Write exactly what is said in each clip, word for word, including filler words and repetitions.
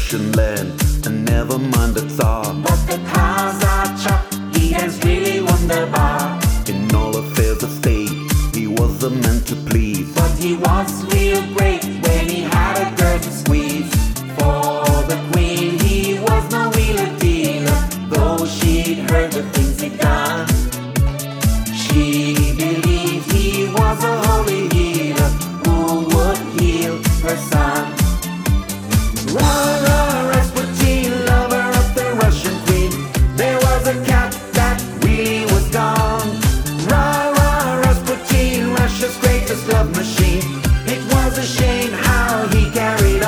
Russian land, and never mind the Tsar. But the Khazar chop, he danced really wonderbar. In all affairs of state, he was the man to please. But he was real great when he had a girl to squeeze. For the queen, he was no wheeler dealer, though she'd heard the things he'd done. She believed he was a holy healer who would heal her son. Rah, rah, Rasputin, lover of the Russian queen. There was a cat that really was gone. Rah, rah, Rasputin, Russia's greatest love machine. It was a shame how he carried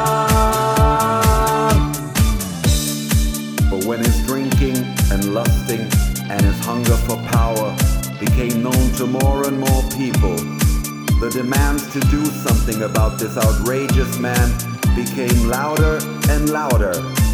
on. But when his drinking and lusting and his hunger for power became known to more and more people, the demands to do something about this outrageous man became louder and louder.